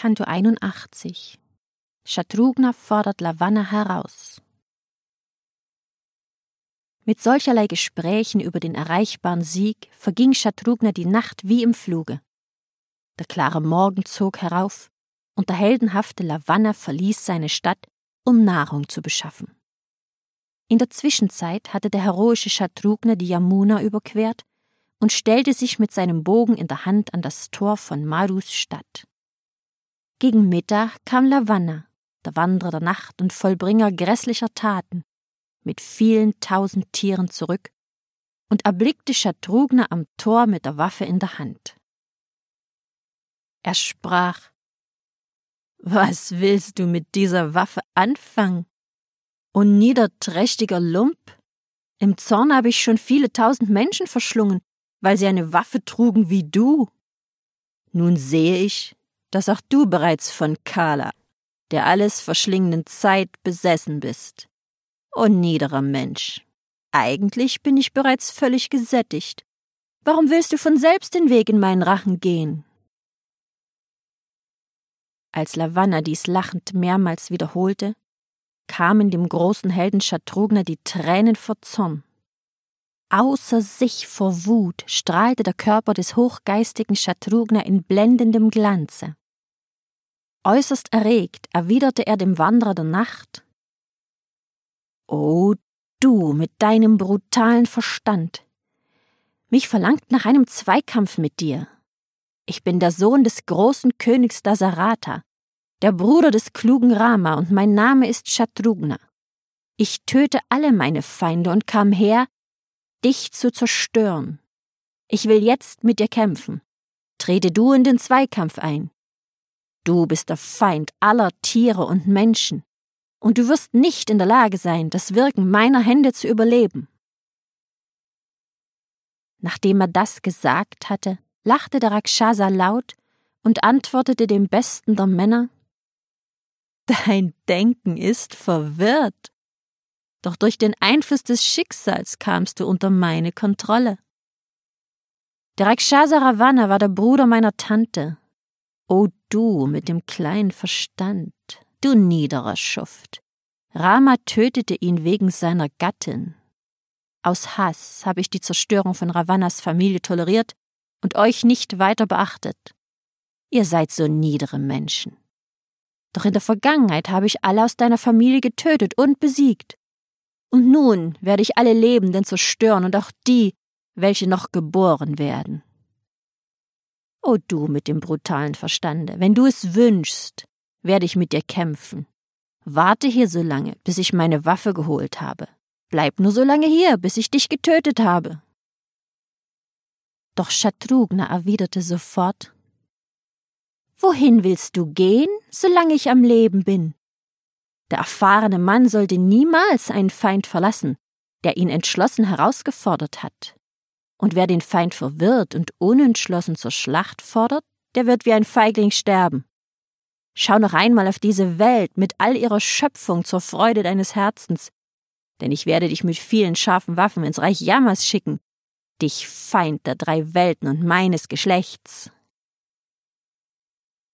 Canto 81. Shatrughna fordert Lavanna heraus. Mit solcherlei Gesprächen über den erreichbaren Sieg verging Shatrughna die Nacht wie im Fluge. Der klare Morgen zog herauf, und der heldenhafte Lavanna verließ seine Stadt, um Nahrung zu beschaffen. In der Zwischenzeit hatte der heroische Shatrughna die Yamuna überquert und stellte sich mit seinem Bogen in der Hand an das Tor von Madhus Stadt. Gegen Mittag kam Lavanna, der Wanderer der Nacht und Vollbringer grässlicher Taten, mit vielen tausend Tieren zurück und erblickte Shatrughna am Tor mit der Waffe in der Hand. Er sprach: »Was willst du mit dieser Waffe anfangen? Und niederträchtiger Lump? Im Zorn habe ich schon viele tausend Menschen verschlungen, weil sie eine Waffe trugen wie du. Nun sehe ich, dass auch du bereits von Kala, der alles verschlingenden Zeit, besessen bist. O niederer Mensch, eigentlich bin ich bereits völlig gesättigt. Warum willst du von selbst den Weg in meinen Rachen gehen?« Als Lavanna dies lachend mehrmals wiederholte, kamen dem großen Helden Shatrughna die Tränen vor Zorn. Außer sich vor Wut strahlte der Körper des hochgeistigen Shatrughna in blendendem Glanze. Äußerst erregt erwiderte er dem Wanderer der Nacht: »O du mit deinem brutalen Verstand! Mich verlangt nach einem Zweikampf mit dir. Ich bin der Sohn des großen Königs Dasarata, der Bruder des klugen Rama, und mein Name ist Shatrughna. Ich töte alle meine Feinde und kam her, dich zu zerstören. Ich will jetzt mit dir kämpfen. Trete du in den Zweikampf ein. Du bist der Feind aller Tiere und Menschen, und du wirst nicht in der Lage sein, das Wirken meiner Hände zu überleben.« Nachdem er das gesagt hatte, lachte der Rakshasa laut und antwortete dem besten der Männer: »Dein Denken ist verwirrt. Doch durch den Einfluss des Schicksals kamst du unter meine Kontrolle. Der Rakshasa Ravana war der Bruder meiner Tante. O du mit dem kleinen Verstand, du niederer Schuft. Rama tötete ihn wegen seiner Gattin. Aus Hass habe ich die Zerstörung von Ravannas Familie toleriert und euch nicht weiter beachtet. Ihr seid so niedere Menschen. Doch in der Vergangenheit habe ich alle aus deiner Familie getötet und besiegt. Und nun werde ich alle Lebenden zerstören und auch die, welche noch geboren werden. O du mit dem brutalen Verstande, wenn du es wünschst, werde ich mit dir kämpfen. Warte hier so lange, bis ich meine Waffe geholt habe. Bleib nur so lange hier, bis ich dich getötet habe.« Doch Shatrughna erwiderte sofort: »Wohin willst du gehen, solange ich am Leben bin? Der erfahrene Mann sollte niemals einen Feind verlassen, der ihn entschlossen herausgefordert hat. Und wer den Feind verwirrt und unentschlossen zur Schlacht fordert, der wird wie ein Feigling sterben. Schau noch einmal auf diese Welt mit all ihrer Schöpfung zur Freude deines Herzens, denn ich werde dich mit vielen scharfen Waffen ins Reich Yamas schicken, dich Feind der 3 Welten und meines Geschlechts.«